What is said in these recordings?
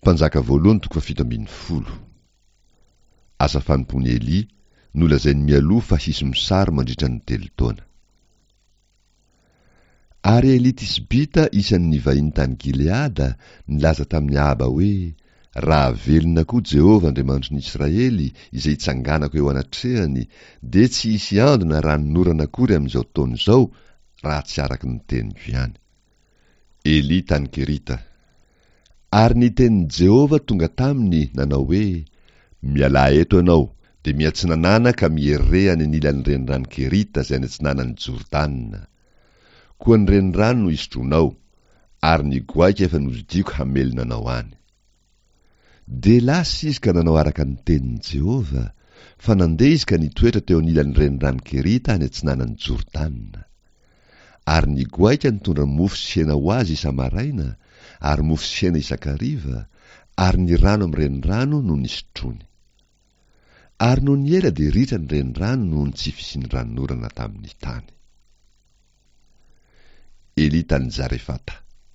Mpanjaka voalohany 7:10. Asa fanompony Eli nolazainy mialoha fa hisy misary mandritra ny 3 taona. Ary Eli Tisbita isan'ny vahiny tany Gileada nilaza tamin'ny Ahaba hoe, raha velona koa Jehova Andriamanitry ny Israely izay itsanganako eo anatrehany, de tsy hisy andona raha norana akory amin'izao taona izao raha tsy araky ny teniko ihany. Eli tany Kerita. Ary ny tenin'i Jehova tonga taminy nanao hoe, miala eto ianao, de miatsinanana ka mierere any anilan'ny renirano Kerita zay any atsinanan'ny Jordanina. Koa ny renirano no isotronao, ary ny goaika efa nozidiko hamelinanao any. De lasa izy ka nanao araka ny tenin'i Jehova, fa nandeha izy ka nitoetra teo anilan'ny renirano Kerita any atsinanan'ny Jordanina. Ary ny goaika nitondra mofo sy hena ho azy isa-maraina, ary mofo sy hena isan-kariva, ary ny rano amin'ny renirano no nisotrony. Ary no ny ela de ritra ny renirano no tsy fisiany ranonorana tamin'ny tany. Eli tany Zarefata.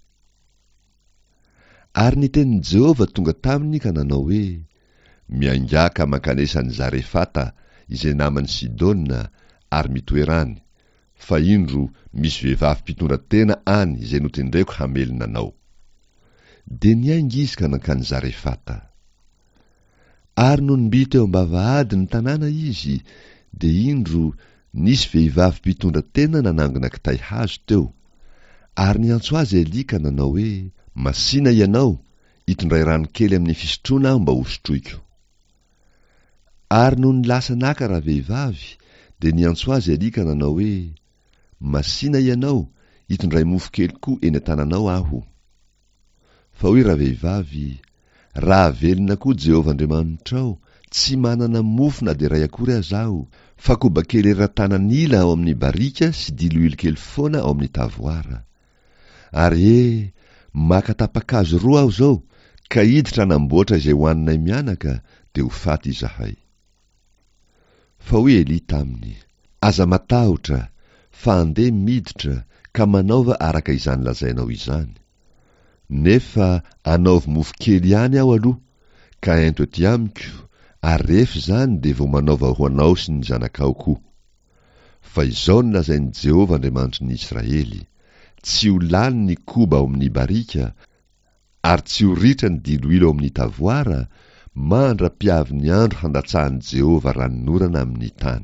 Ary ny tenin'i Jehova tonga taminy ka nanao hoe, miangaka mankanesany Zarefata izay naman'ny Sidona ary mitoerany, fa indro misy vehivavy mpitondra tena any izay notendreko hamelinanao. De niaingy izy ka nankany Zarefata. Ary no nibita eo am-bavahady ny tanàna izy, de indro nisy vehivavy mpitondra tena nanangona kitay hazo teo. Ary niantso azy Eli ka nanao hoe, masina ianao, hitondray rano kely amin'ny fisotroana aho mba hosotroiko. Ary no nilasa naka raha vehivavy, de niantso azy Eli ka nanao hoe, masina ianao, hitondray mofo kely koa eny an-tananao aho. Fa hoy raha vehivavy, raha velona koa Jehova Andriamanitrao, tsy manana mofo na de ray akory azaho, fa koba kely eran-tanan'ila ao amin'ny barika sy diloilo kely foana ao amin'ny tavoara. Ary maka tapa-kazo 2 aho zao, ka hiditra anamboatra izay hoaninay mianaka, de ho faty izahay. Fa hoy Eli taminy, aza matahotra, fa andeha miditra ka manaova araka izany lazainao izany. Nefa anaovy mofo kely ihany aho aloha, ka ento ety amiko, ary rehefa zany de vao manaova ho anao sy ny zanakao koa. Fa izao no lazain'i Jehova Andriamanitry ny Israely, tsy ho lany ny koba ao amin'ny barika, ary tsy ho ritra ny diloilo ao amin'ny tavoara, mandra-piavy ny andro handatsahan'i Jehova ranonorana amin'ny tany.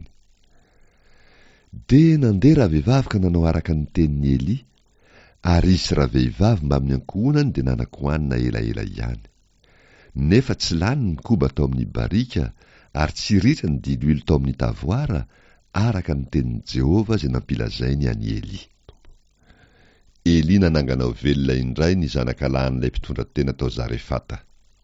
De nandeha raha vehivavy ka nanao araka ny tenin'ny Eli, ary isy raha vehivavy mba amin'ny ankohonany de nanak-hoanina elaela ihany. Nefa tsy lany ny koba tao amin'ny barika, ary tsy ritra ny diloilo tao amin'ny tavoara, araka ny tenin'i Jehova zay nampilazainy any Eli. Eli nanangana velona indray ny zanakalàn'ilay mpitondra tena tao Zarefata.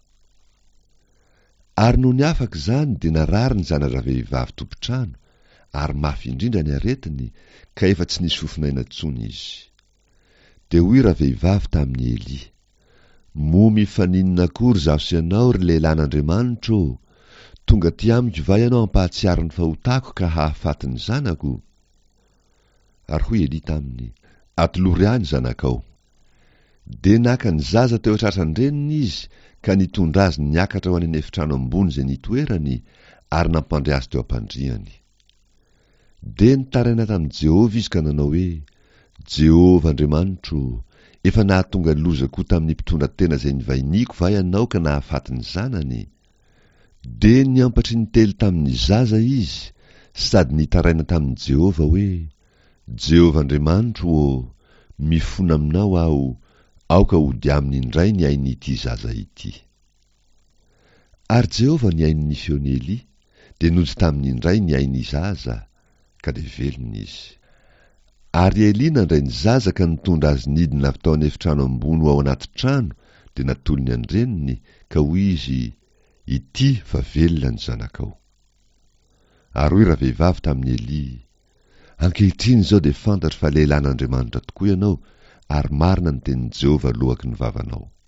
Ary no ny afaka zany de narary ny zanaraha vehivavy tompotrano, ary mafy indrindra ny aretiny, ka efa tsy nisy fofinaina intsony izy. De hoy raha vehivavy tamin'ny Eli, momy faninona akory zaho sy ianao ry lehilan'Andriamanitro, tonga ty amiko va ianao ampahatsiaro ny fahotako ka hahafaty ny zanako? Ary hoy Eli taminy, atolory any zanakao. De naka ny zaza teo an-tratrany reniny izy, ka nitondra azy niakatra ho any an'efitrano ambony zay nitoerany, ary nampandray azy teo am-pandriany. De nitaraina tamin'i Jehova izy ka nanao hoe, Jehova Andriamanitro, efa nahatonga lozako tamin'ny mpitondra tena zay nivainiko va ianao ka nahafaty ny zanany? De niampatry ny telo tamin'ny zaza izy, sady nitaraina tamin'i Jehova hoe, Jehova Andriamanitro, mifona aminao aho, aoka hody aminy indray ny ain'ity zaza ity. Ary Jehova ny ain'ny feon'ny Eli, de nody tamin'ny indray ny ain'ny zaza, ka de velony izy. Ary Eli nandray ny zaza ka nitondra azy nidina avy tao an'efitrano ambony ao anaty trano, de natolony any reniny, ka hoy izy, ity fa velona ny zanakao. Ary hoy raha vehivavy tamin'ny Eli, ankehitriny zao de fantatro fa lehilan'Andriamanitra tokoa ianao, ary marina ny tenin'i Jehova loaky ny vavanao.